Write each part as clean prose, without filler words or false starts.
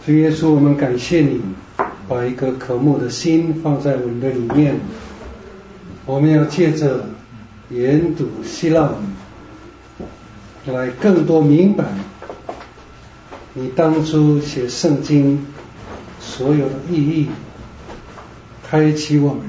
主耶稣，我们感谢你，把一个渴慕的心放在我们的里面。我们要借着研读希腊文，来更多明白你当初写圣经所有的意义，开启我们，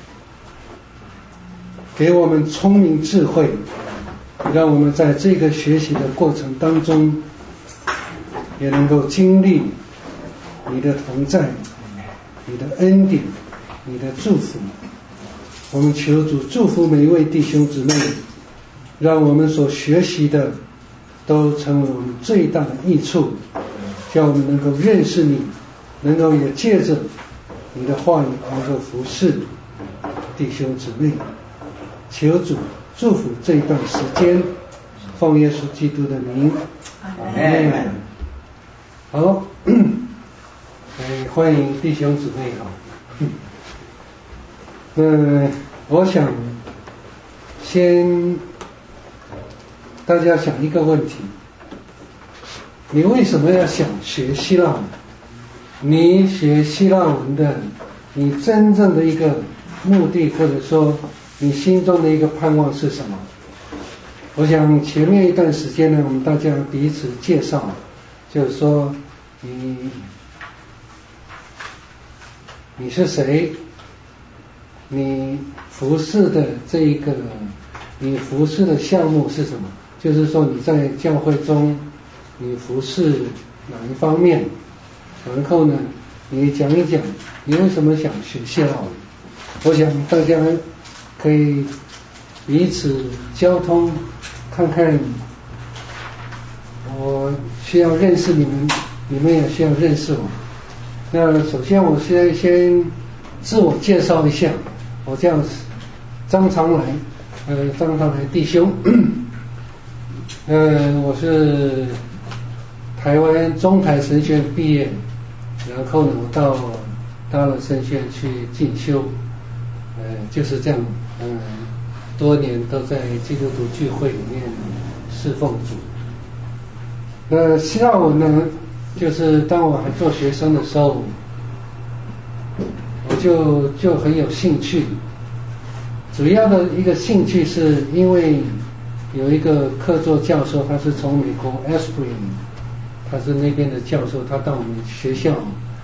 给我们聪明智慧，让我们在这个学习的过程当中也能够经历你的同在，你的恩典，你的祝福。我们求主祝福每一位弟兄姊妹，让我们所学习的都成为我们最大的益处，叫我们能够认识你，能够也借着你的话语能够服侍弟兄姊妹。求主祝福这一段时间，奉耶稣基督的名，阿们。好，欢迎弟兄姊妹我想先大家想一个问题，你为什么要想学希腊文？你学希腊文的你真正的一个目的，或者说你心中的一个盼望是什么？我想前面一段时间呢，我们大家彼此介绍，就是说你是谁，你服侍的你服侍的项目是什么，就是说你在教会中你服侍哪一方面，然后呢你讲一讲你为什么想学希腊文。我想大家可以彼此交通，看看我需要认识你们，你们也需要认识我。那首先我先自我介绍一下，我叫张长来，张长来弟兄，我是台湾中台神学院毕业，然后呢我到大了神学院去进修，就是这样，多年都在基督徒聚会里面侍奉主。那希腊文呢，就是当我还做学生的时候，我就很有兴趣。主要的一个兴趣是因为有一个客座教授，他是从美国 Asbury， 他是那边的教授，他到我们学校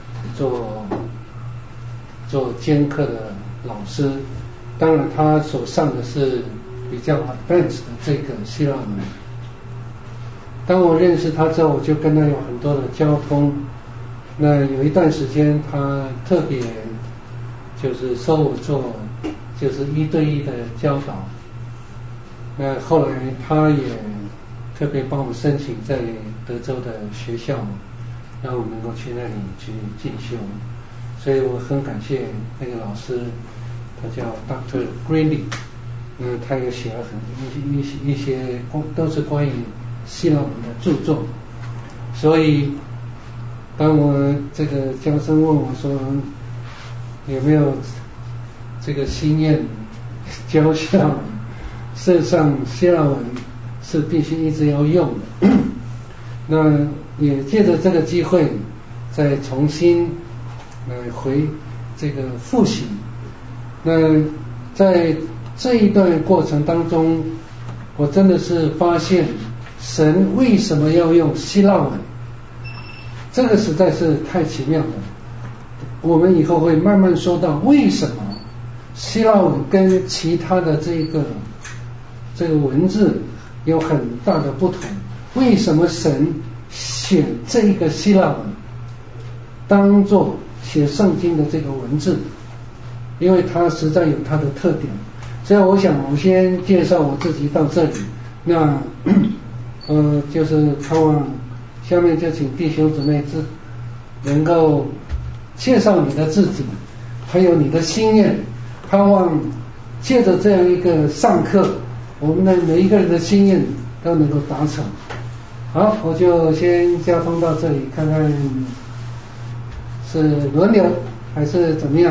做兼课的老师。当然他所上的是比较 advanced 的这个希腊文。当我认识他之后，我就跟他有很多的交通。那有一段时间他特别就是收我做就是1对1的教导。那后来他也特别帮我申请在德州的学校，让我能够去那里去进修。所以我很感谢那个老师，他叫 Dr. Greenlee， 他也写了一些都是关于希腊文的著作。所以当我这个教授问我说有没有这个心愿教希腊文，事实上希腊文是必须一直要用的。那也借着这个机会再重新回这个复习。那在这一段过程当中，我真的是发现神为什么要用希腊文，这个实在是太奇妙了。我们以后会慢慢说到为什么希腊文跟其他的这个文字有很大的不同，为什么神选这个希腊文当作写圣经的这个文字，因为它实在有它的特点。所以我想我先介绍我自己到这里，那就是盼望下面就请弟兄姊妹能够介绍你的自己，还有你的心愿，盼望借着这样一个上课，我们的每一个人的心愿都能够达成。好，我就先交通到这里，看看是轮流还是怎么样。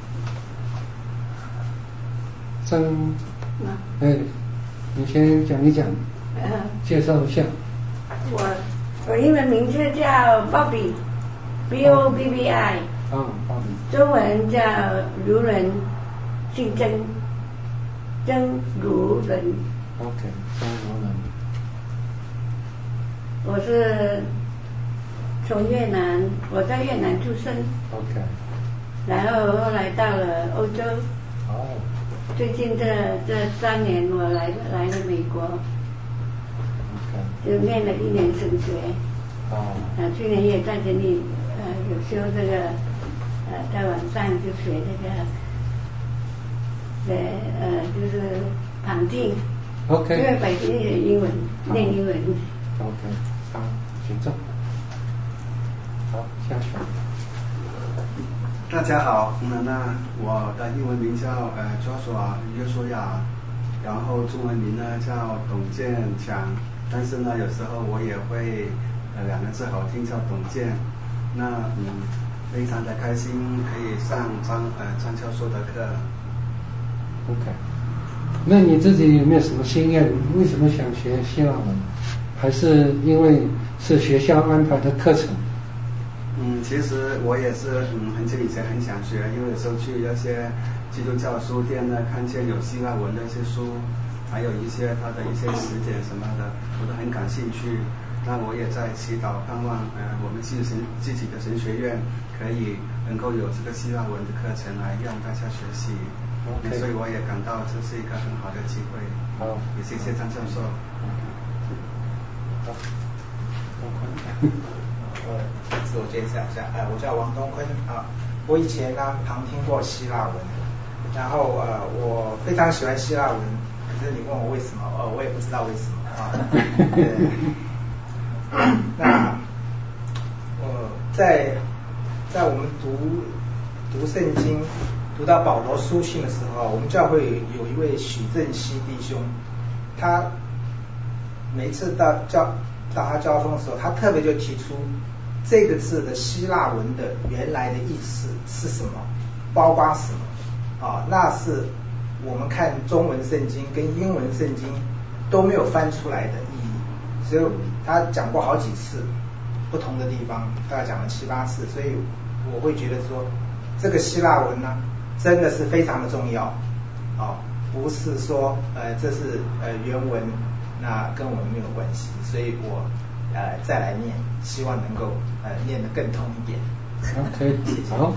你先讲一讲，介绍一下。 我英文名字叫 Bobby， BOBBI，中文叫如人，姓曾，曾如人。 OK， 曾如人。 我是从越南，我在越南出生。 OK。 然后后来到了欧洲。 哦。 最近这3年我来了美国。 OK。 就念了1年神学。 哦。 去年也在这里有修这个在晚上就学这个就是旁听。 OK。 因为北京有英文，念英文。 OK， 好，请坐。好，下去。 大家好，那我的英文名叫Joshua 约书亚，然后中文名呢叫董建强，但是呢有时候我也会2个字好听叫董建。那非常的开心可以上张教授的课。 OK， 那你自己有没有什么心愿？为什么想学希腊文？还是因为是学校安排的课程？ 其实我也是很久以前很想学，因为有时候去那些基督教书店呢，看见有希腊文的一些书，还有一些它的一些词典什么的，我都很感兴趣。那我也在祈祷盼望我们自己的神学院可以能够有这个希腊文的课程来让大家学习。所以我也感到这是一个很好的机会。 好， 也谢谢张教授。 好， 自我介绍一下，我叫王东坤啊。我以前呢旁听过希腊文，然后我非常喜欢希腊文，可是你问我为什么，我也不知道为什么啊。那在我们读圣经，读到保罗书信的时候，我们教会有一位许正熙弟兄，他每次到他交通的时候，他特别就提出这个字的希腊文的原来的意思是什么，包括什么啊？那是我们看中文圣经跟英文圣经都没有翻出来的意义，所以他讲过好几次不同的地方，大概讲了7、8次，所以我会觉得说这个希腊文呢真的是非常的重要啊，不是说这是原文，那跟我们没有关系，所以我再来念，希望能够念得更通一点。 OK， 好。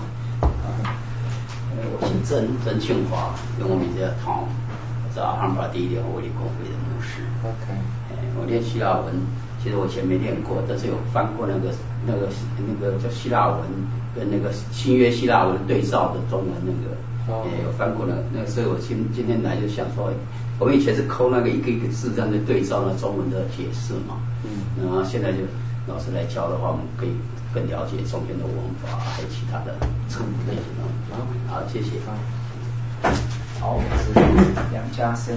我姓曾庆华，英文名字叫 Tom， 我是阿罕巴第一联合卫理公会的牧师。 OK， 我练希腊文，其实我以前没练过，但是有翻过那个叫希腊文跟那个新约希腊文对照的中文那个。有翻过那个，所以我今天来就想说，我们以前是抠那个一个字这样的对照那中文的解释嘛，然后现在就老师来教的话，我们可以更了解中间的文法，还有其他的称呼类型的。好，谢谢。 好，我是梁家生，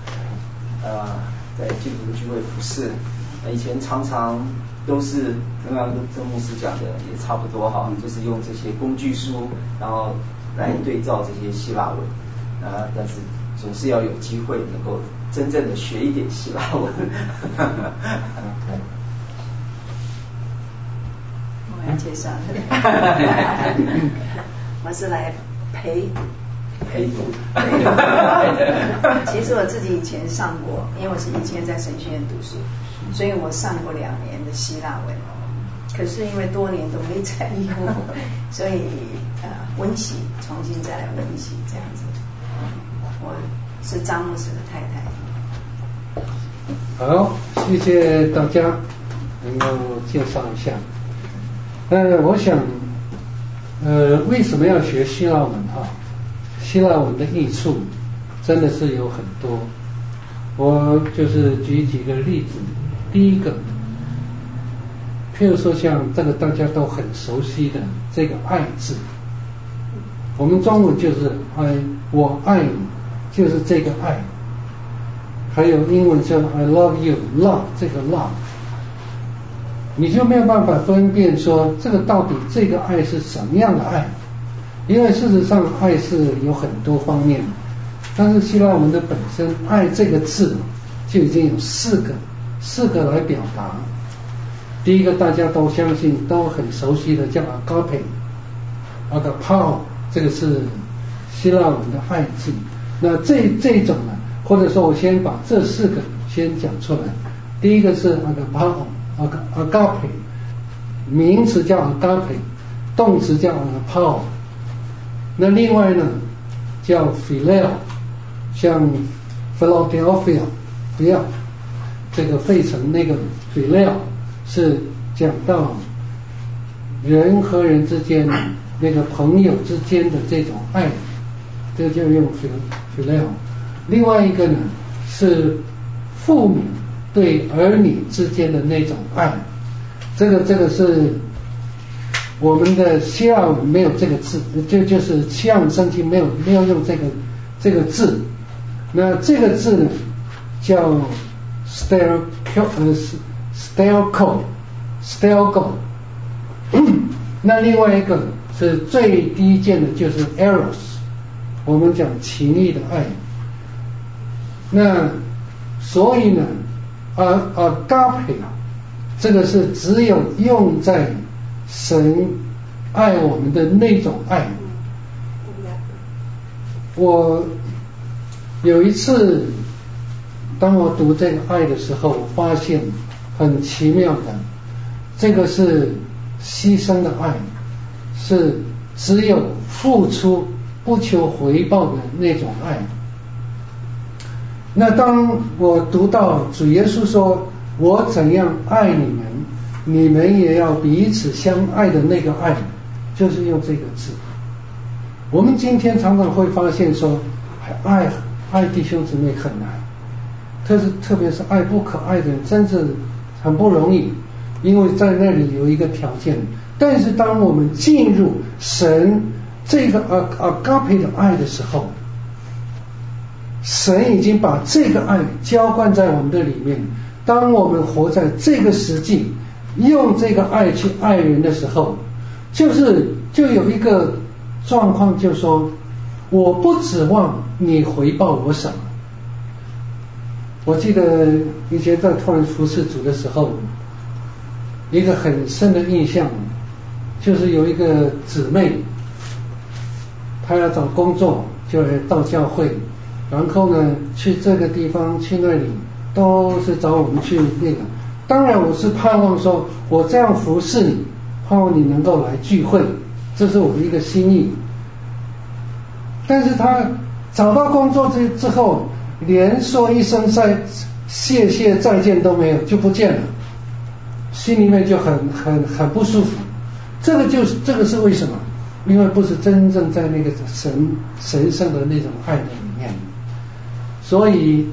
在基督徒聚会服侍，以前常常都是刚刚郑牧师讲的也差不多哈，就是用这些工具书，然后来对照这些希腊文但是总是要有机会能够真正的学一点希腊文。 我要介绍我是来陪读。其实我自己以前上过，因为我是以前在神学院读书，所以我上过2年的希腊文，可是因为多年都没参与过，所以温习，重新再来温习这样子。我是张牧师的太太。 好，谢谢大家能够介绍一下。我想为什么要学希腊文啊？希腊文的益处真的是有很多，我就是举几个例子。第一个，譬如说像这个大家都很熟悉的这个爱字，我们中文就是我爱你，就是这个爱。还有英文叫 I love you， love 这个 love， 你就没有办法分辨说这个到底这个爱是什么样的爱，因为事实上爱是有很多方面，但是希腊文的本身爱这个字就已经有4个来表达。 第一个大家都相信都很熟悉的叫 agape，agapao， 这个是希腊文的爱字。那这种呢，或者说我先把这4个先讲出来。第一个是 agape， 名词叫 agape， 动词叫 agapao。那另外呢叫 phileo， 像 Philadelphia， 不要这个费城那个 phileo 是讲到人和人之间那个朋友之间的这种爱，这个就用 phileo。另外一个呢是父母对儿女之间的那种爱，这个是我们的希腊文没有这个字，就是希腊文圣经没有用这个字。那这个字呢叫 stelko， 那另外一个是最低贱的就是 eros， 我们讲情义的爱。那所以呢agape 这个是只有用在神爱我们的那种爱。我有一次当我读这个爱的时候，我发现很奇妙的，这个是牺牲的爱，是只有付出不求回报的那种爱。那当我读到主耶稣说我怎样爱你们，你们也要彼此相爱的那个爱，就是用这个字。我们今天常常会发现说爱弟兄姊妹很难，特别是爱不可爱的人真是很不容易，因为在那里有一个条件。但是当我们进入神这个agape的爱的时候，神已经把这个爱浇灌在我们的里面。当我们活在这个实际，用这个爱去爱人的时候，就有一个状况，就是说我不指望你回报我什么。我记得以前在突然服侍主的时候，一个很深的印象就是有一个姊妹，她要找工作，就来到教会，然后呢去这个地方去那里，都是找我们去那个。当然我是盼望说我这样服侍你，盼望你能够来聚会，这是我的一个心意。但是他找到工作之后，连说一声谢谢再见都没有，就不见了，心里面就很不舒服。这个是为什么？因为不是真正在那个神圣的那种爱的里面。所以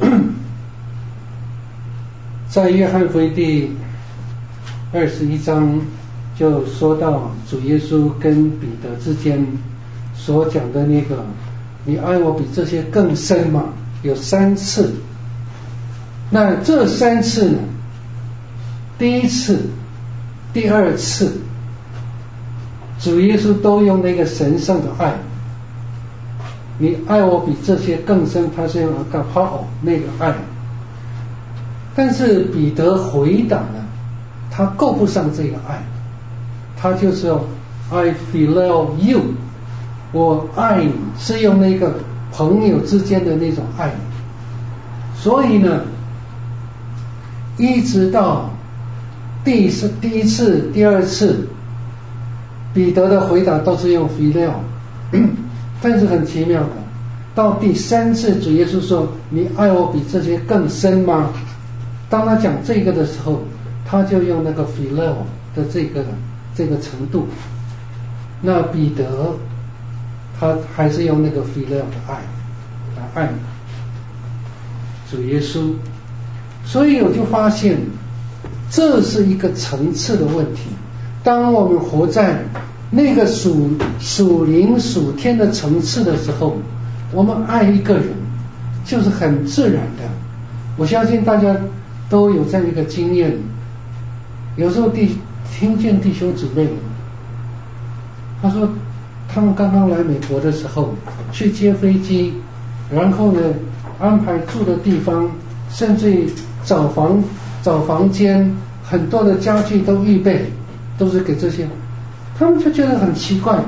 在约翰福音第21章就说到主耶稣跟彼得之间所讲的那个你爱我比这些更深吗？有3次。那这3次呢，第一次第2次主耶稣都用那个神圣的爱，你爱我比这些更深，他是用 agapao 那个爱。但是彼得回答呢，他够不上这个爱，他就是要 I phileo you， 我爱你，是用那个朋友之间的那种爱。所以呢，一直到第一次、第2次，彼得的回答都是用 phileo， 但是很奇妙的，到第3次主耶稣说你爱我比这些更深吗？当他讲这个的时候，他就用那个 phileo 的这个程度。那彼得他还是用那个 phileo 的爱来爱主耶稣。所以我就发现这是一个层次的问题。当我们活在那个属灵属天的层次的时候，我们爱一个人就是很自然的。我相信大家都有这样一个经验，有时候听见弟兄姊妹他说他们刚刚来美国的时候去接飞机，然后呢安排住的地方，甚至于找房间很多的家具都预备，都是给这些，他们就觉得很奇怪，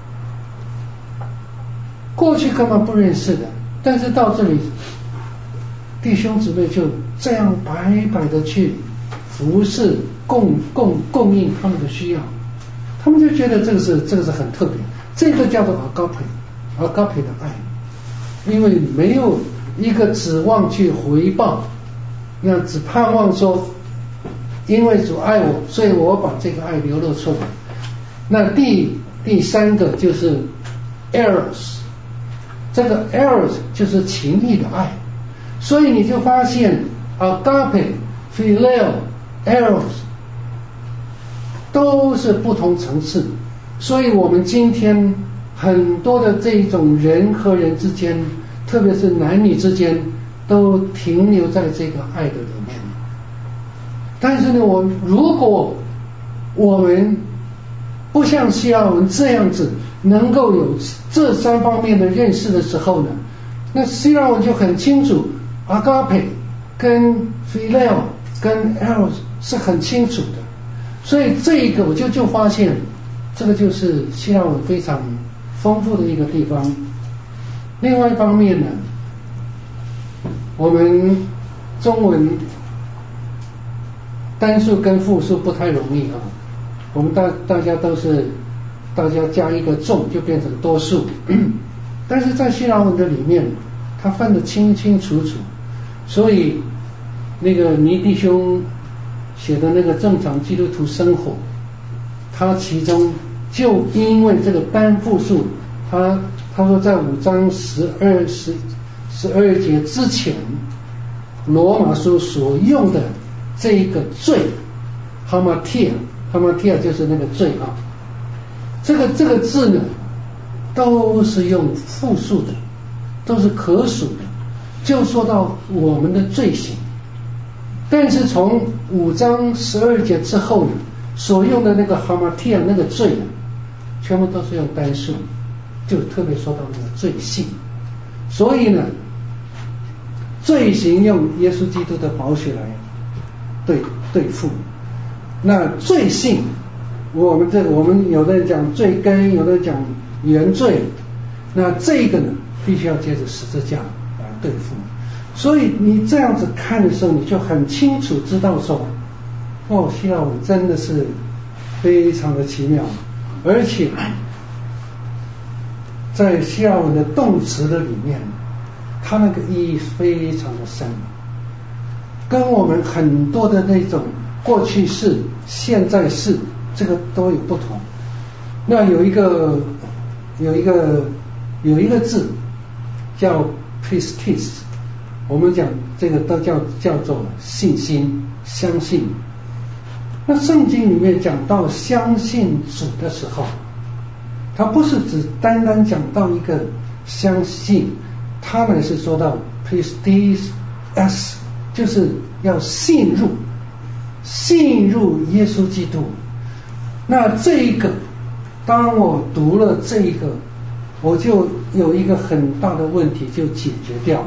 过去根本不认识的，但是到这里，弟兄姊妹就这样白白的去服侍供应他们的需要，他们就觉得这个是很特别，这个叫做阿嘎培的爱，因为没有一个指望去回报，那只盼望说，因为主爱我，所以我把这个爱流露出来。那第三个就是 eros， 这个 eros 就是情义的爱，所以你就发现 agape、phileo、eros 都是不同层次，所以我们今天很多的这种人和人之间，特别是男女之间，都停留在这个爱的里面。但是呢，如果我们不像希腊文这样子能够有这三方面的认识的时候呢，那希腊文就很清楚 agape 跟 phileo 跟 eros 是很清楚的，所以这一个我就发现这个就是希腊文非常丰富的一个地方。另外一方面呢，我们中文单数跟复数不太容易啊，我们大家加一个重就变成多数，但是在希腊文的里面，他分得清清楚楚，所以那个倪弟兄写的那个正常基督徒生活，他其中就因为这个单复数，他说在5章12节之前，罗马书所用的这一个罪 hamartia 就是那个罪啊，这个字呢都是用复数的，都是可数的，就说到我们的罪行。但是从5章12节之后呢，所用的那个 hamartia 那个罪呢，全部都是用单数，就特别说到那个罪性。所以呢，罪行用耶稣基督的宝血来对付，那罪性我们有的人讲罪根，有的人讲原罪，那这个呢必须要接着十字架来对付。所以你这样子看的时候，你就很清楚知道说，希腊文真的是非常的奇妙，而且在希腊文的动词的里面，它那个意义非常的深，跟我们很多的那种过去式、现在式这个都有不同。那有一个字叫 pistis， 我们讲这个都叫做信心、相信。那圣经里面讲到相信主的时候，它不是只单单讲到一个相信，它乃是说到 pistis s， 就是要信入耶稣基督。那这一个，当我读了这一个，我就有一个很大的问题就解决掉。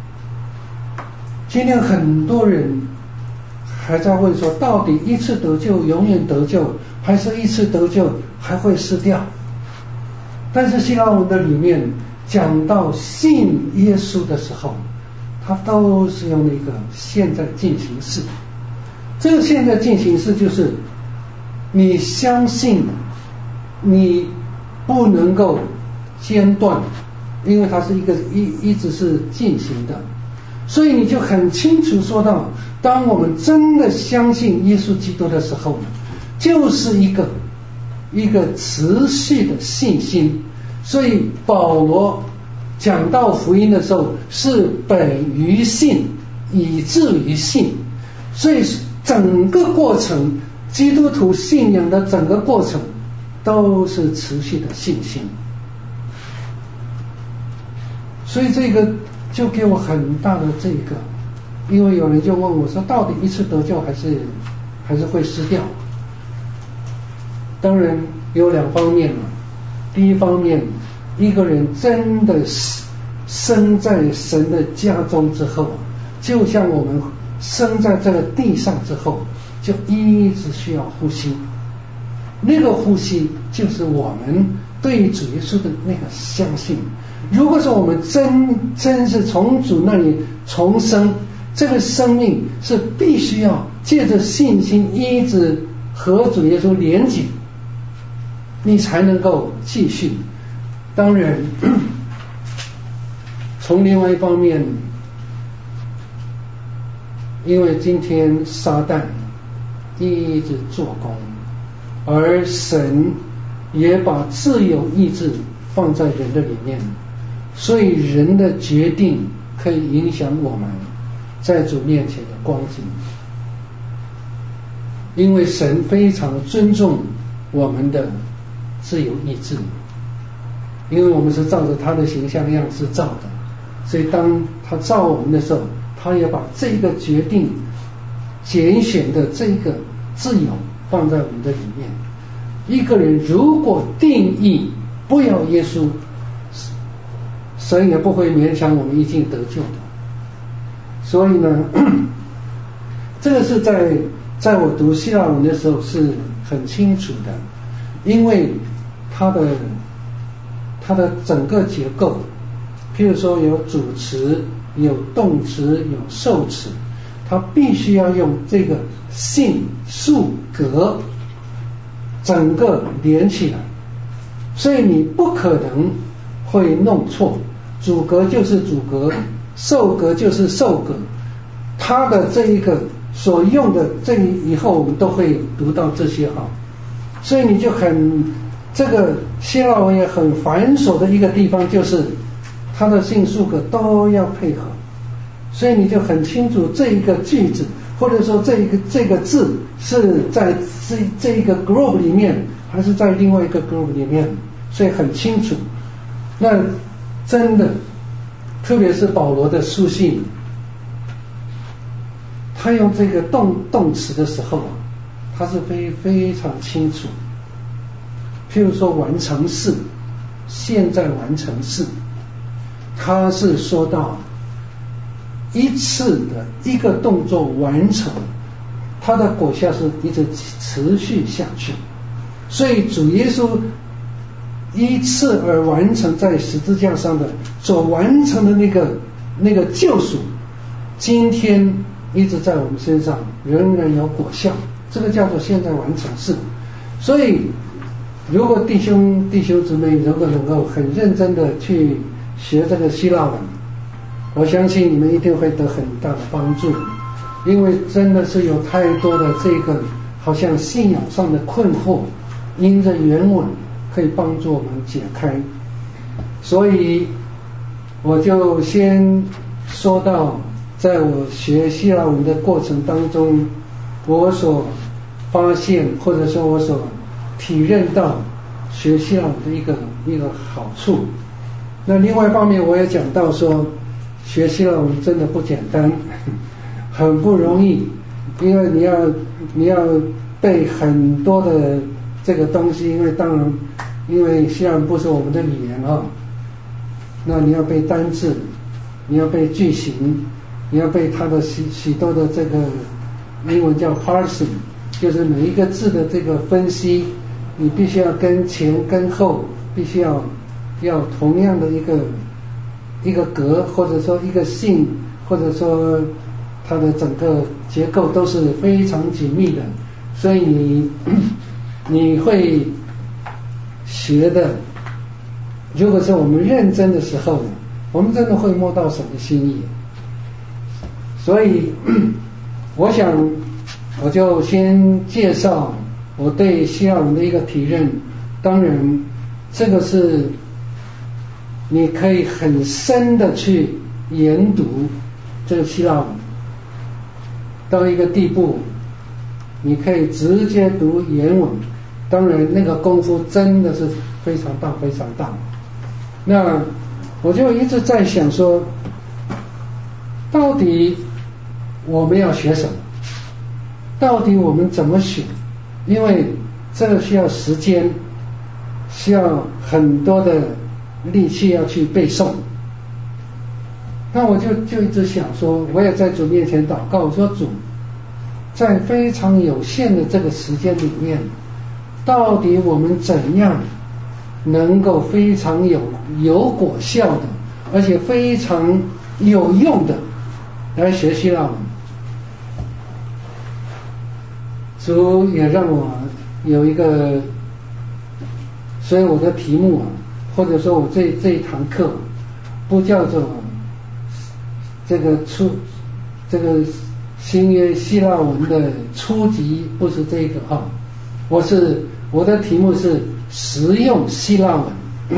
今天很多人还在问说，到底一次得救永远得救，还是一次得救还会失掉？但是希腊文的里面讲到信耶稣的时候，它都是用一个现在进行式。这个现在进行式就是你相信，你不能够间断，因为它是一直是进行的，所以你就很清楚说到，当我们真的相信耶稣基督的时候呢，就是一个持续的信心。所以保罗讲到福音的时候，是本于信以至于信，所以整个过程，基督徒信仰的整个过程都是持续的信心。所以这个就给我很大的这个，因为有人就问我说，到底一次得救还是会失掉？当然有两方面嘛。第一方面，一个人真的生在神的家中之后，就像我们生在这个地上之后， 就一直需要呼吸。那个呼吸就是我们对主耶稣的那个相信。如果说我们真是从主那里重生，这个生命是必须要借着信心一直和主耶稣连结，你才能够继续。当然从另外一方面，因为今天撒旦一直做工，而神也把自由意志放在人的里面，所以人的决定可以影响我们在主面前的光景。因为神非常尊重我们的自由意志，因为我们是照着他的形象样式造的，所以当他造我们的时候，他也把这个决定拣选的这个自由放在我们的里面。一个人如果定义不要耶稣，神也不会勉强我们一定得救的。所以呢，这个是在我读希腊文的时候是很清楚的，因为它的整个结构，譬如说有主词、有动词、有受词，它必须要用这个性数格整个连起来，所以你不可能会弄错。主格就是主格，受格就是受格，它的这一个所用的这以后我们都会读到这些哈，所以你就这个希腊文也很繁琐的一个地方，就是它的性数格都要配合，所以你就很清楚这一个句子或者说这个字是在这一个 group 里面还是在另外一个 group 里面，所以很清楚。那真的特别是保罗的书信，他用这个动词的时候啊，他是非常清楚。譬如说完成式，现在完成式，他是说到一次的一个动作完成，它的果效是一直持续下去。所以主耶稣一次而完成在十字架上的所完成的那个救赎，今天一直在我们身上仍然有果效，这个叫做现在完成式。所以如果弟兄姊妹如果能够很认真的去学这个希腊文，我相信你们一定会得很大的帮助，因为真的是有太多的这个好像信仰上的困惑，因着原文可以帮助我们解开。所以我就先说到在我学希腊文的过程当中，我所发现或者说我所体认到学希腊文的一个好处。那另外一方面我也讲到说学希腊文真的不简单，很不容易，因为你要背很多的这个东西，因为希腊文不是我们的语言啊，那你要背单字，你要背句型，你要背它的许多的这个英文叫 parsing， 就是每一个字的这个分析，你必须要跟前跟后必须要同样的一个格，或者说一个性，或者说它的整个结构都是非常紧密的，所以你会学的，如果是我们认真的时候，我们真的会摸到神的心意。所以我想我就先介绍我对希腊文的一个体认。当然这个是你可以很深的去研读这个希腊文到一个地步，你可以直接读原文，当然那个功夫真的是非常大非常大。那我就一直在想说，到底我们要学什么，到底我们怎么学，因为这个需要时间，需要很多的力气要去背诵。那我就一直想说，我也在主面前祷告，我说主， 在非常有限的这个时间里面，到底我们怎样能够非常有果效的，而且非常有用的来学希腊文？主也让我有一个，所以我的题目或者说我这一堂课不叫做这个新约希腊文的初级，不是这个我的题目是实用希腊文。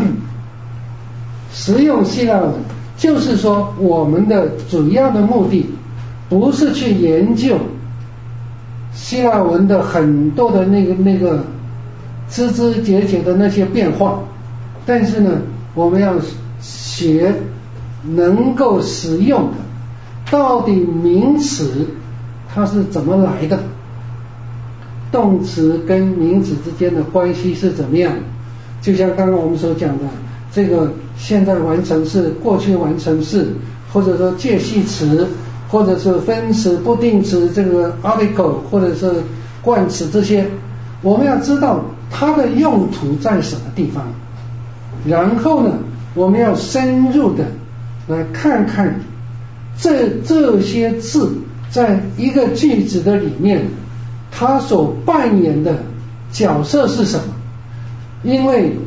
实用希腊文就是说，我们的主要的目的不是去研究希腊文的很多的那个枝枝节节的那些变化，但是呢，我们要学能够使用的，到底名词它是怎么来的，动词跟名词之间的关系是怎么样的。就像刚刚我们所讲的，这个现在完成式、过去完成式，或者说介系词，或者是分词、不定词，这个 article 或者是冠词，这些我们要知道它的用途在什么地方，然后呢，我们要深入的来看看这些字在一个句子的里面，它所扮演的角色是什么。因为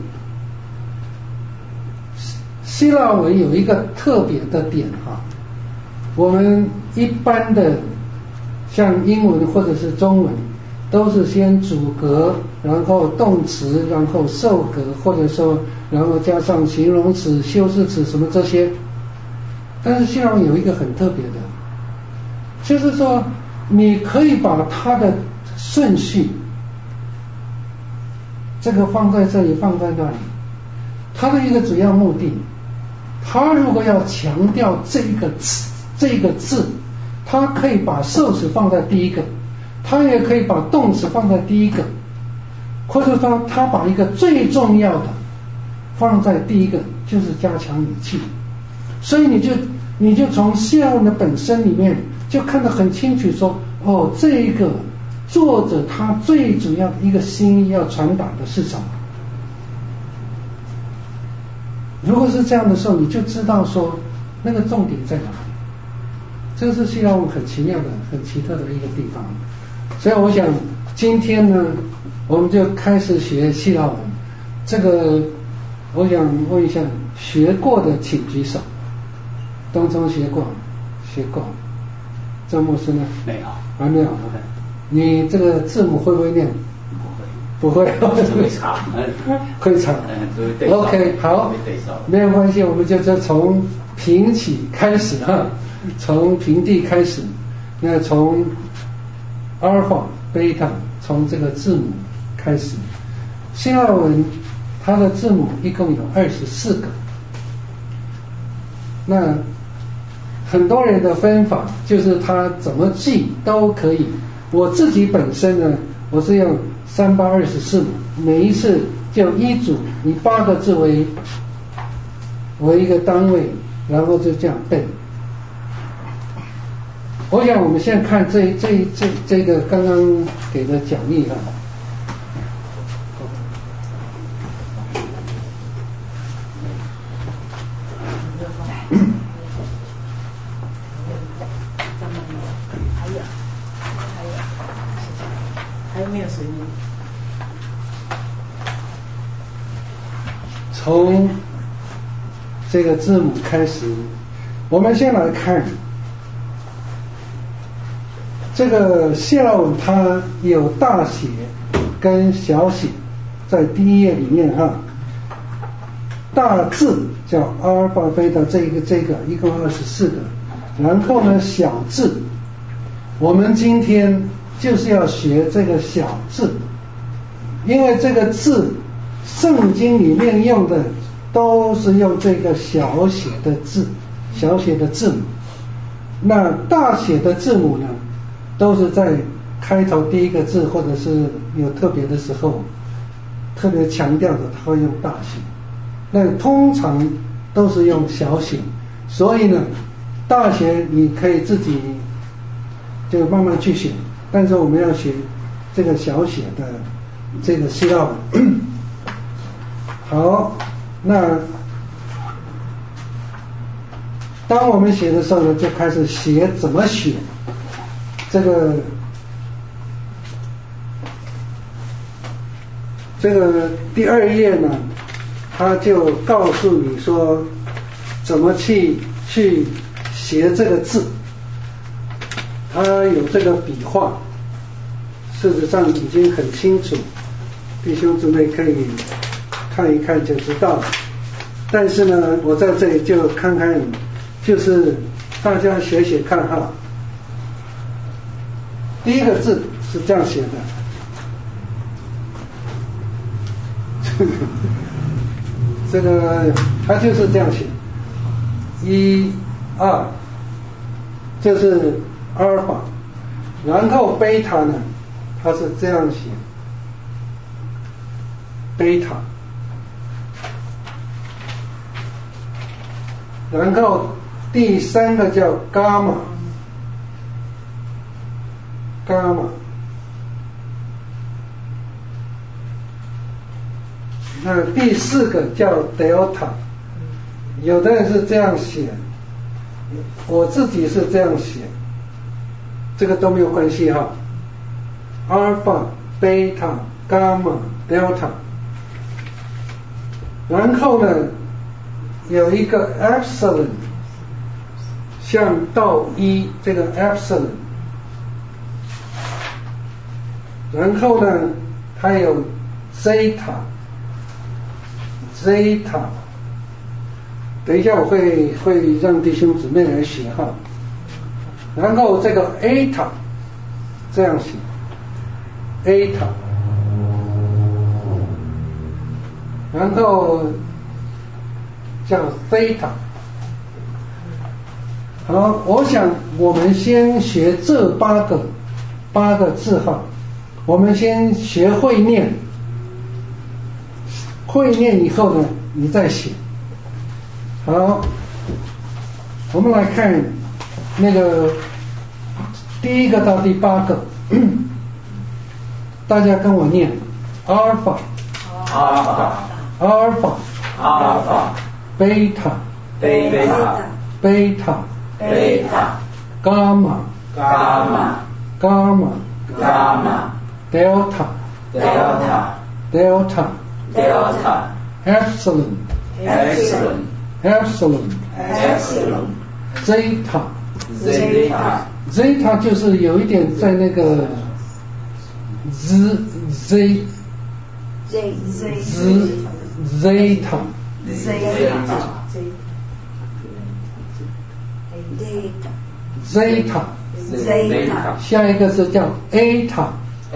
希腊文有一个特别的点我们一般的像英文或者是中文都是先主格，然后动词，然后受格，或者说然后加上形容词、修饰词什么这些。但是希腊文有一个很特别的，就是说你可以把它的顺序这个放在这里，放在那里，它的一个主要目的，它如果要强调这个字，它可以把受词放在第一个，它也可以把动词放在第一个，或者说它把一个最重要的放在第一个，就是加强语气。所以你就从希腊文的本身里面就看得很清楚说，这一个作者他最主要的一个心意要传达的是什么。如果是这样的时候，你就知道说那个重点在哪里。这是希腊文很奇妙的、很奇特的一个地方。所以我想今天呢，我们就开始学希腊文。这个我想问一下，学过的请举手。东聪学过，郑牧师呢？ 没有， 还没有。你这个字母会不会念？不会， 会查， 会查。OK， 好，没有关系，我们就从平起开始从平地开始，那从阿尔法、贝塔，从这个字母开始。希腊文它的字母一共有24个，那很多人的分法就是他怎么记都可以。我自己本身呢，我是用3824，每一次就一组，以8个字为一个单位，然后就这样背。我想我们现在看这个刚刚给的讲义还有没有水泥？ 从这个字母开始，我们先来看这个希腊文，它有大写跟小写，在第一页里面大字叫阿尔法贝塔，这个一共24个，然后呢小字，我们今天就是要学这个小字，因为这个字圣经里面用的都是用这个小写的字，小写的字母。那大写的字母呢，都是在开头第一个字，或者是有特别的时候特别强调的，它会用大写。那通常都是用小写，所以呢大写你可以自己就慢慢去选， 但是我们要学这个小写的这个希腊文。好，那当我们写的时候呢，就开始写怎么写。这个第2页呢，他就告诉你说怎么去写这个字，他有这个笔画，事实上已经很清楚，弟兄姊妹可以看一看就知道了。但是呢，我在这里就看看，就是大家写写看哈。第一个字是这样写的，这个它就是这样写，1、2，这是阿尔法，然后贝塔呢，它是这样写，贝塔，然后第3个叫伽马，伽马，那第4个叫 delta， 有的人是这样写，我自己是这样写，这个都没有关系哈。alpha、beta、gamma、delta， 然后呢有一个 epsilon， 像倒1这个 epsilon， 然后呢它有 zeta， 等一下我会让弟兄姊妹来写哈。然后这个 eta 这样写 eta， 然后叫 theta。好，我想我们先学这八个字哈，我们先学会念，会念以后呢你再写。好，我们来看那个第1个到第8个，大家跟我念 alpha beta gamma delta epsilon zeta 就是有一点在那个 zeta zeta， 下一个是叫 eta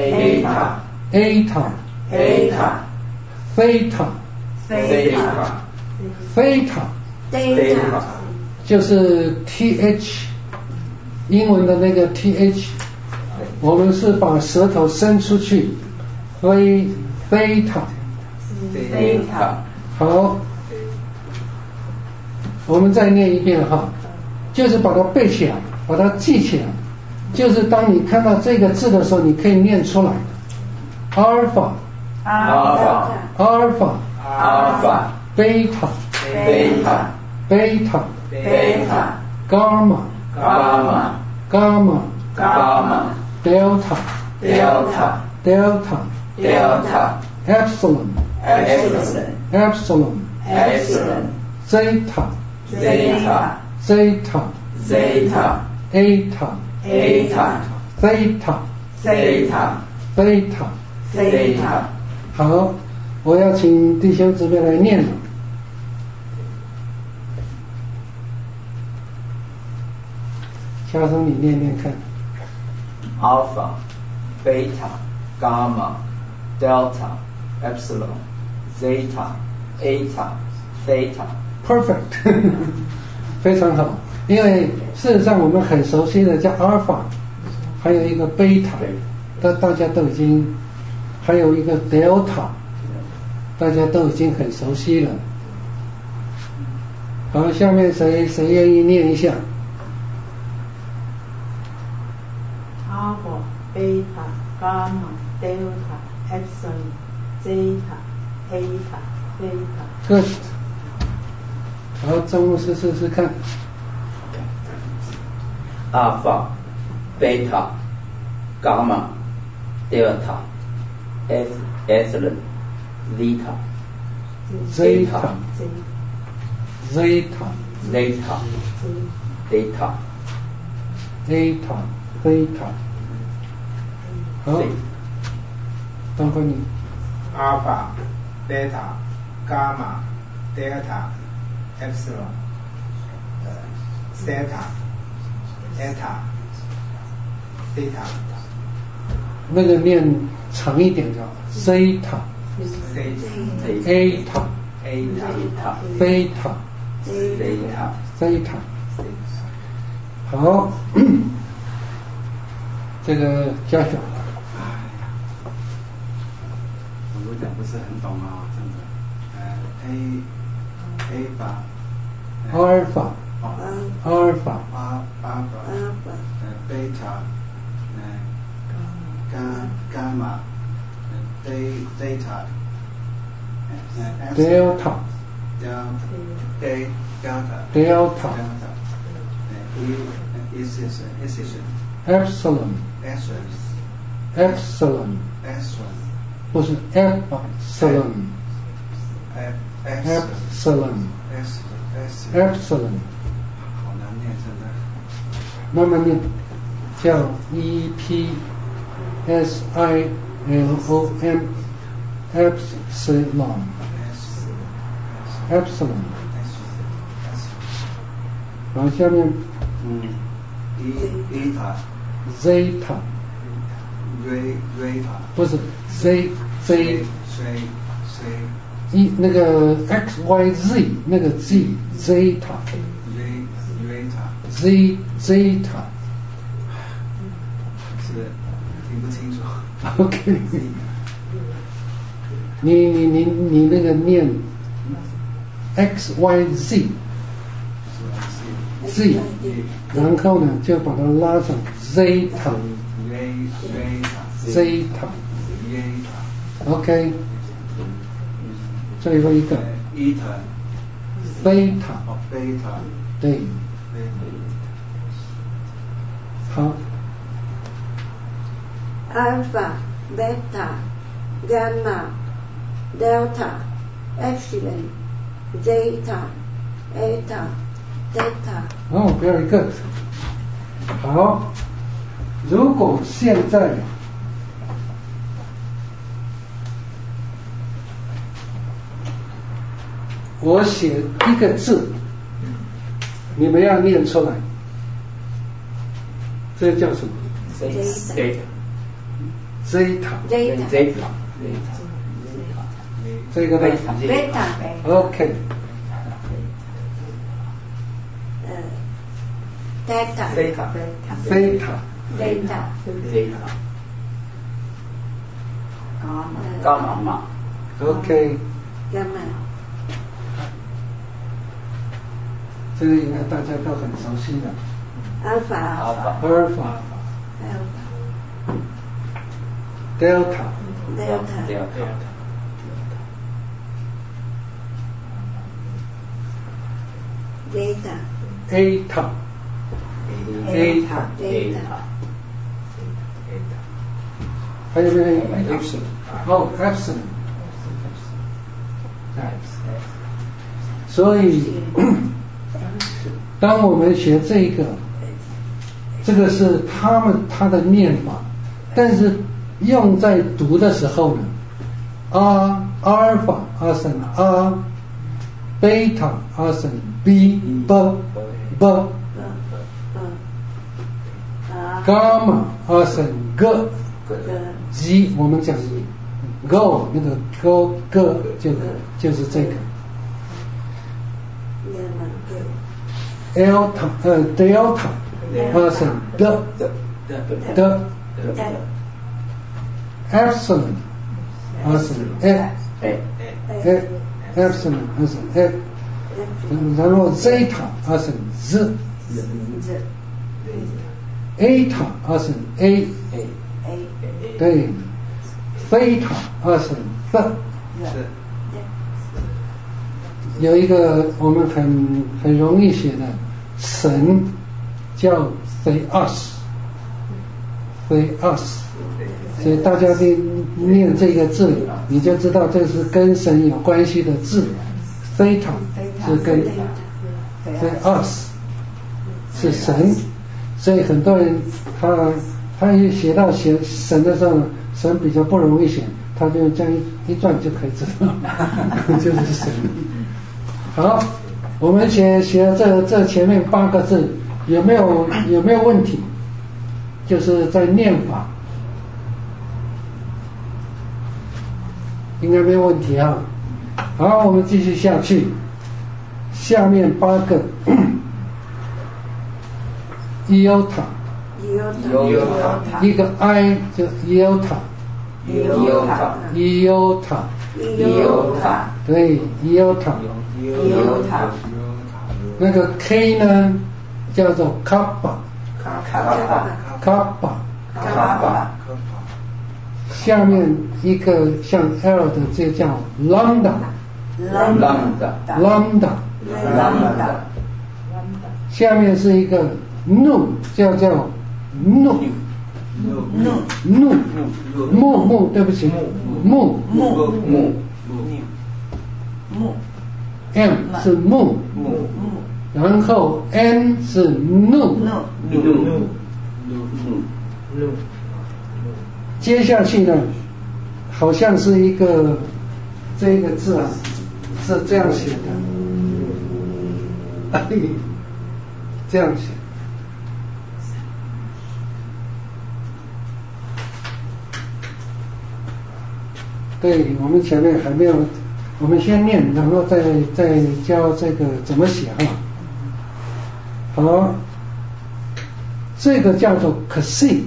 theta 就是 th， 英文的那个 th， 我们是把舌头伸出去theta。好，我们再念一遍哈，就是把它背起来，把它记起来，就是当你看到这个字的时候你可以念出来。alpha beta gamma delta epsilon zeta eta theta。 好，我要请弟兄姊妹来念了。嘉生，你念念看。 Alpha, Beta, Gamma, Delta, Epsilon, Zeta, Eta, Theta. Perfect， 非常好。因为事实上我们很熟悉的叫 Alpha， 还有一个 Beta， 大家都已经。还有一个 delta， 大家都已经很熟悉了。好，下面谁愿意念一下 beta, gamma, delta, epsilon, zeta, eta, theta. Good。好，张牧师试试看。 Alpha, beta, gamma, delta, epsilon, zeta, Zeta, theta, Eta, Theta。好，张坤你。 Alpha, Beta, Gamma, Delta, Epsilon, Theta, Eta, Theta。 那个念长一点叫 Zeta, Eta, Theta, Theta。好，这个加小。 我有点不是很懂啊，真的。 Alpha, Beta, Gamma, Theta, Delta, Epsilon, 不是 Epsilon， 好难念，真的。 慢慢念，叫 Epsilon， 然后下面Zeta， 不是 Z 那个 XYZ 那个 Zeta， 是听不清楚。 OK， 你那个念 XYZ， 然后呢就把它拉成 Zeta，OK， 最后一个 Beta， 对，好。 Alpha, Beta, Gamma, Delta, Epsilon, Zeta, Eta, Theta。 哦，不要一个。好，如果现在我写一个字，你们要念出来，这叫什么 Zeta, ？Zeta， 这个呢 ？OK。 Theta, Gamma, OK， Gamma， 这个应该大家都很熟悉的。 Alpha, Delta， Zeta, Eta， 还有没有 Epsilon？ 哦 ，Epsilon。所以，当我们学这个是它的念法，但是用在读的时候呢，阿尔法阿成 A， 贝塔阿成 B， 伽马阿成 G， 我们讲 Go 那个 Go 就是这个。Delta 阿成 D Epsilon 阿成 Epsilon 阿成 然后 Zeta 阿成 Z， Eta 阿成 A， 对，非塔是的。 是。 有一个我们很容易写的神叫 Theos， 所以大家念这个字，你就知道这是跟神有关系的字。Theta 是跟 Theos 是神，所以很多人他一写到神的时候，神比较不容易写，他就这样一转就可以知道，就是神。好，我们写了这前面8个字，有没有问题？就是在念法，应该没有问题啊。好，我们继续下去，下面8个，iota， 一个 I 就 iota， 对 iota， 那个 K 呢叫做 kappa， 下面一个像 L 的这叫 lambda， 下面是一个 nu 叫 nu， 对不起，木 M 是木，然后 N 是 nu， 接下去呢，好像是一个这个字啊，是这样写的，这样写。对，我们前面还没有，我们先念，然后再教这个怎么写哈。好，这个叫做 Kasi，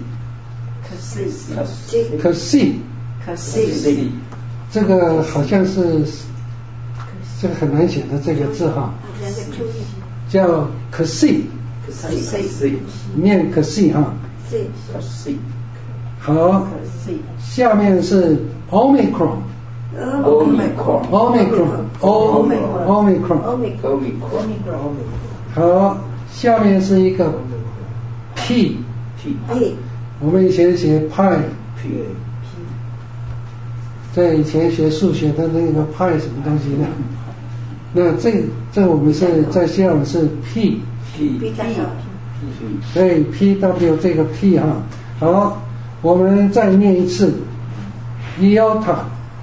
这个好像是这个很难写的这个字哈，叫 Kasi， 念 Kasi 哈。好，下面是 Omicron， 好，下面是一个 P， 我们以前写派，在以前学数学的那个派什么东西呢？那这我们是在希腊是 P， 对 PW 这个 P 哈。好，我们再念一次 iota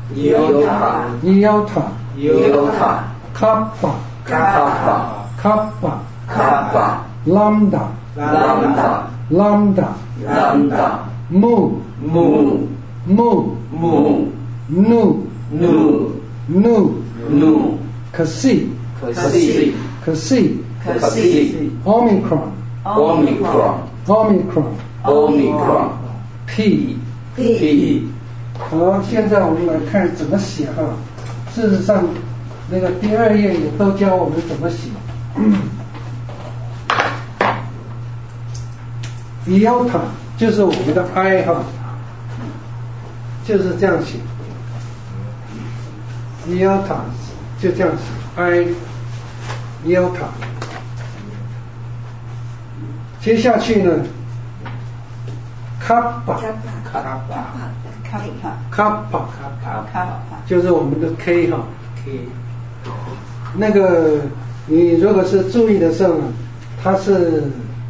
kappa lambda mu nu Kasi Omicron P。好，现在我们来看怎么写哈。事实上，那个第2页也都教我们怎么写。iota 就是我们的 I 哈，就是这样写。iota 就这样写 I iota。接下去呢 kappa 就是我们的 K 哈 K， 那个你如果是注意的时候呢，它是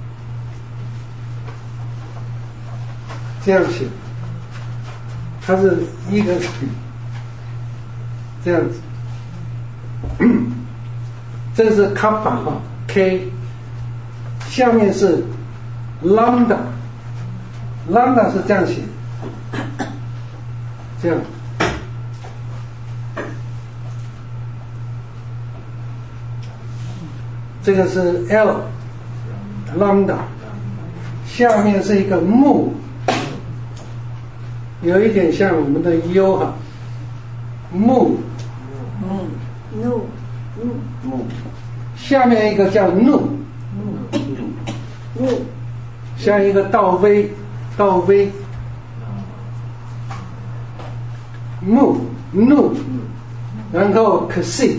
这样写，它是一个这样子，这是 kappa 哈 K， 下面是 lambda 是这样写，这样，这个是 L lambda， 下面是一个 mu， 有一点像我们的 U 哈 mu， 下面一个叫 nu， 像一个倒 V， nu，然后可惜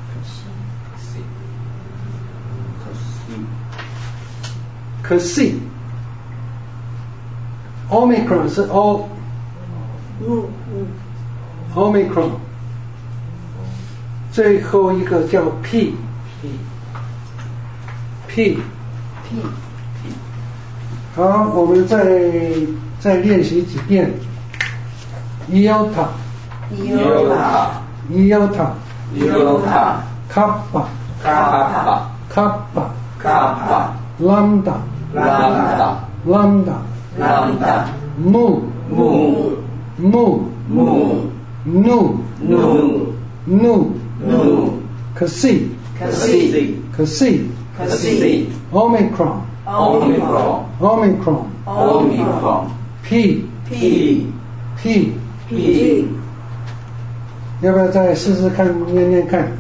，Omicron 是 Omicron， 最后一个叫 P， 好，我们再练习几遍。Iota, Kappa, Lambda, Mu, Nu, Kasi, Omicron, P， 要不要再试试看念念看？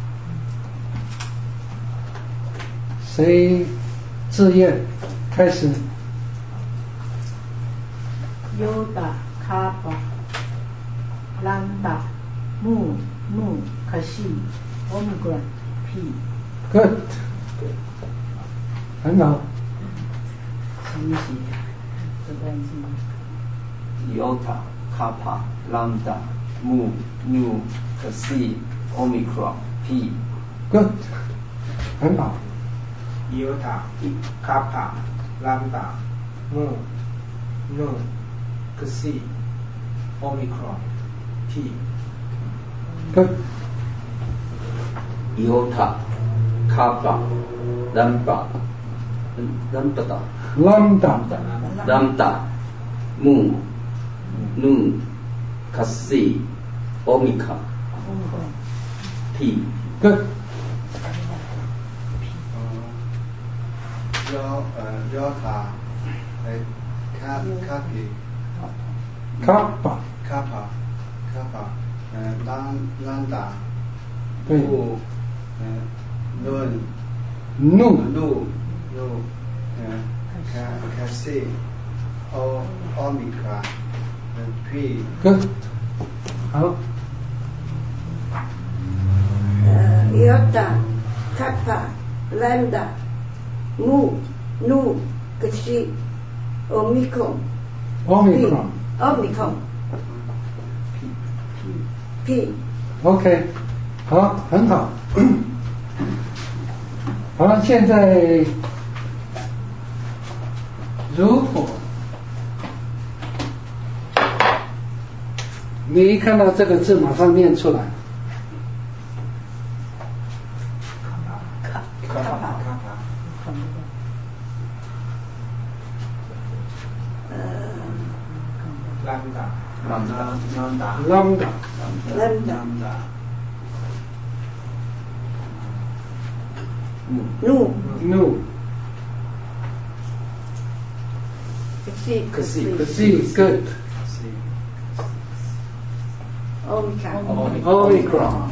谁自愿开始 ？Iota, Kappa, Lambda, Mu, Kasi, Omicron, P。Good， 很好。 Iota, Kappa, Lambda, Mu, Nu, Kasi, Omicron, P。 Good， 很好。 Iota, Kappa, Lambda, Mu, Nu, Kasi, Omicron, P。 Good。 Iota, Kappa, Lambda, Mu, Nu, Kasi, Omicron, P。 Good。 Iota, Kappa， Lambda， 对 Nu， Kasi, Omicron, P。 Good， 好。 Iota, Kappa, Lambda, Mu, Nu, Kasi, Omicron, P。 OK， 好，很好。好了，现在如果你一看到这个字，马上念出来。Lambda， Nu， Kasi， Good， Omicron，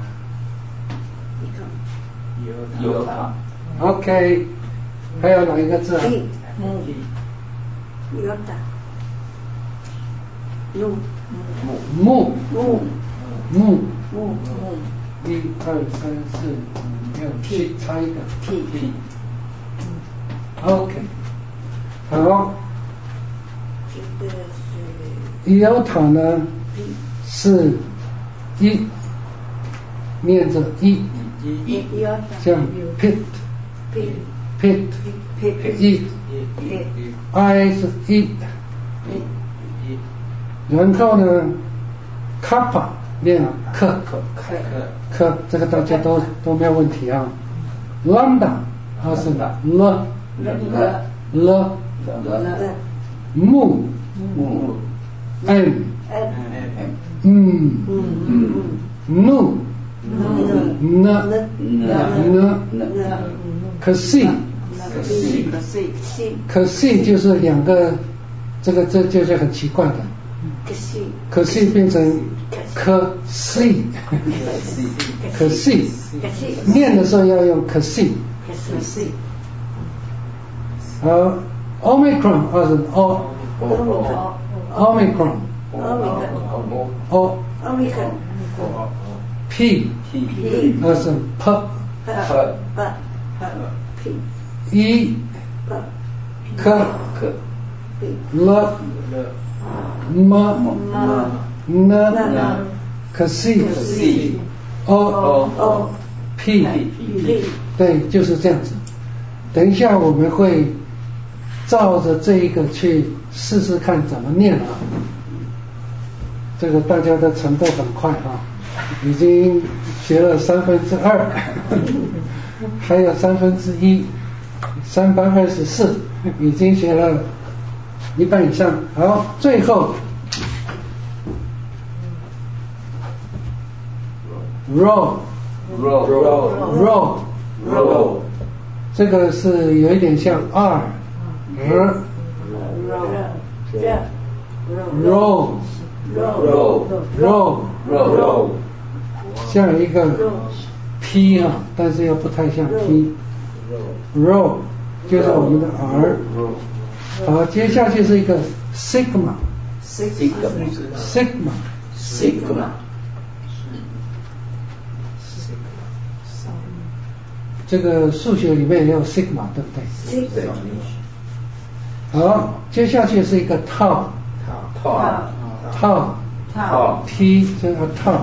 Iota， OK， 还有哪一个字啊？ Iota, Nu, Mu， Mu， 1、2、3、4、5、6、7，差一个 P。 OK， 好。Iota 呢是一，念着一，像 pit， 一 ，I 是一，然后呢 kappa 念克，这个大家都没有问题啊。Lambda 它是了，mu n nu kasi 就是两个，这就是很奇怪的，可惜变成可惜，念的时候要用可惜。Omicron 或者Omicron P 那是 P E K L M N K C O P 对，就是这样子。等一下我们会照着这一个去试试看怎么念啊。这个大家的程度很快啊，已经学了2/3，还有1/3，324，已经学了一半以上。好，最后 roll， 这个是有一点像 roll， 像一个 P 啊，但是又不太像 P。roll 就是我们的 R。好，接下去是一个 sigma。这个数学里面也有 sigma， 对不对？好，接下去是一个 tau。T 这个 tau。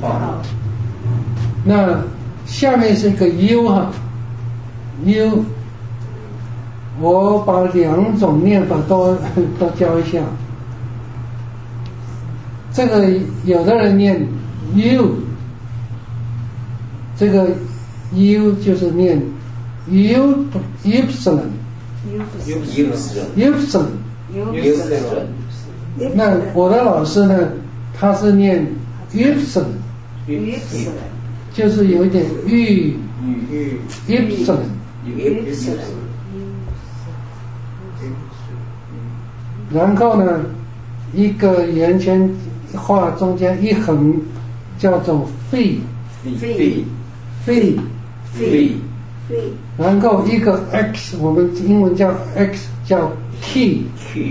那下面是一个 U 哈 ，U， 我把2种念法都教一下。这个有的人念 U， 这个 U 就是念 Upsilon。那我的老师呢，他是念 Upsilon， 就是有一点Upsilon。然后呢，一个圆圈画中间一横，叫做 phi， 然后一个 X， 我们英文叫 X， 叫 key，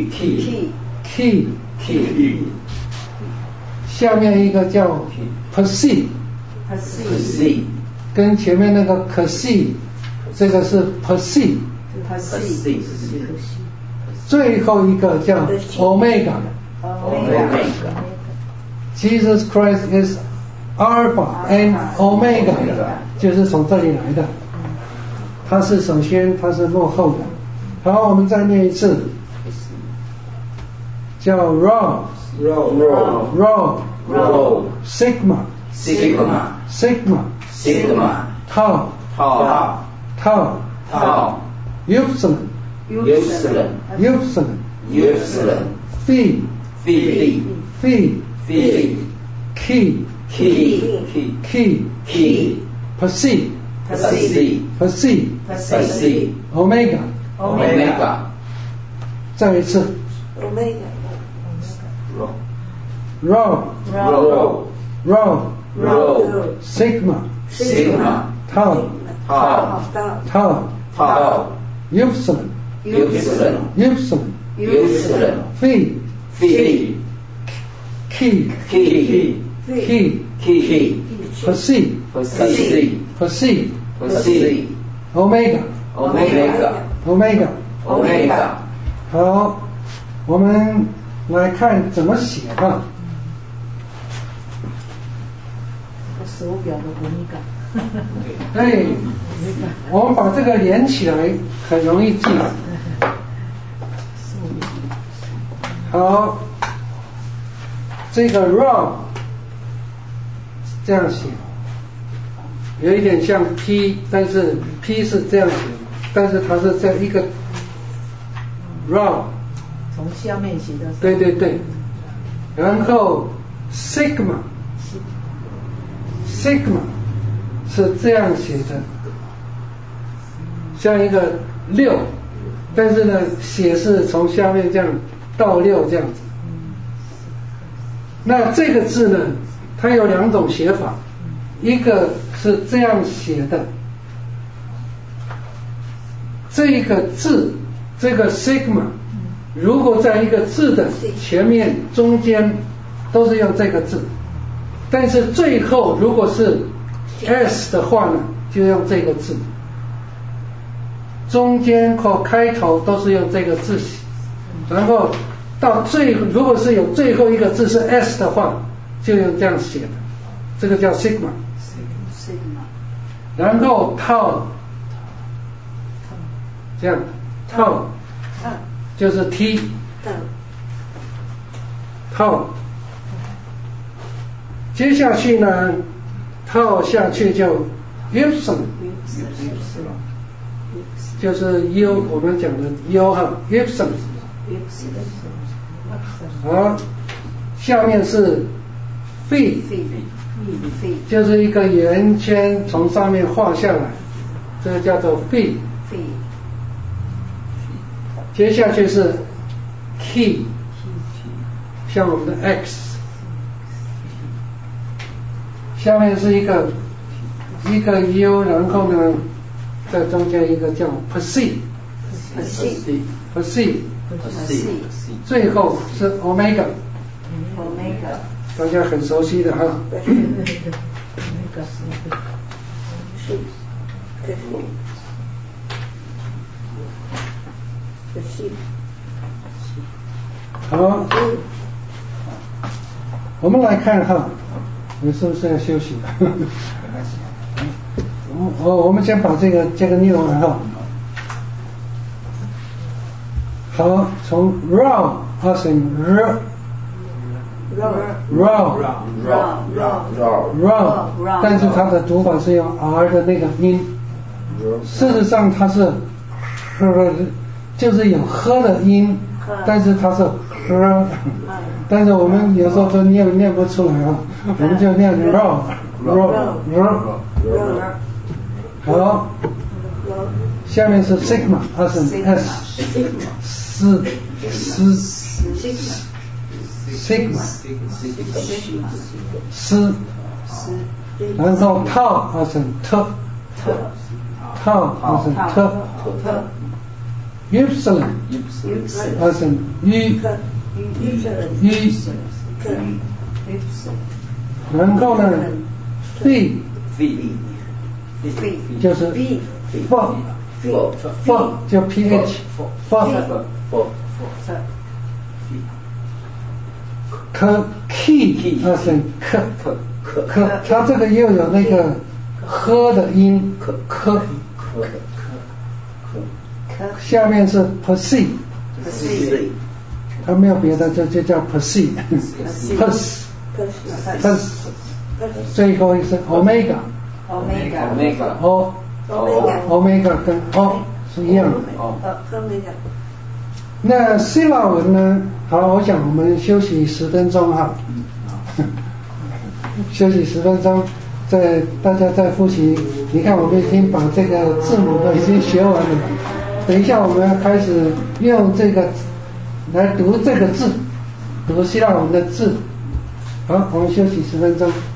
下面一个叫 perceive， 跟前面那个 perceive， 这个是 perceive， 最后一个叫 omega。Jesus Christ is Alpha and Omega， 就是从这里来的。他是首先，他是幕后的。好，我们再念一次，叫 Rho Sigma Tau Upsilon Phi Key Perceive Omega。再一次 Rho Sigma Tau Upsilon Phi Key Perceive Omega。好，我们来看怎么写啊。 手表的文感。 对，我们把这个连起来很容易记。好，这个 raw 这样写，有一点像 P， 但是 P 是这样写，但是它是这一个 raw， 从下面写的。 对，然后 sigma 是这样写的，像一个6，但是呢写是从下面这样到6这样子。那这个字呢，它有2种写法，一个是这样写的，这个字这个 sigma 如果在一个字的前面、中间都是用这个字，但是最后如果是 S 的话呢，就用这个字，中间或开头都是用这个字写，然后到如果是有最后一个字是 S 的话，就用这样写的，这个叫 sigma。然后 tau 这样 tau 就是 T tau， 接下去呢 tau 下去就 epsilon， 就是 U 我们讲的 U 哈 epsilon， 好，下面是 phi， 就是一个圆圈从上面画下来，这个叫做 phi。接下去是 key， 像我们的 X， 下面是一个 U， 然后呢在中间一个叫 Psi， 最后是 Omega， 大家很熟悉的哈。好，我们来看哈，你是不是要休息？我们先把这个念完哈。好，从 raw 发成 raw， 但是它的读法是用 R 的那个音，事实上它是就是有喝的音，但是它是喝，但是我们有时候都念不出来啊，我们就念 raw。好，下面是 sigma， 它是 S， sigma， 然后 tau 它是 tau 它是 epsilon 它是 U， 然后呢 phi 就是 f 就 pH key 它是 k， 它这个又有那个喝的音 k， 下面是 Psi， 它没有别的，就叫 Psi， 最后一个是 Omega， Omega 跟 O 是一样的。那希腊文呢？好，我想我们休息10分钟哈，休息10分钟，大家再复习。你看，我们已经把这个字母都已经学完了。等一下，我们要开始用这个来读这个字，读希腊文的字。好，我们休息10分钟。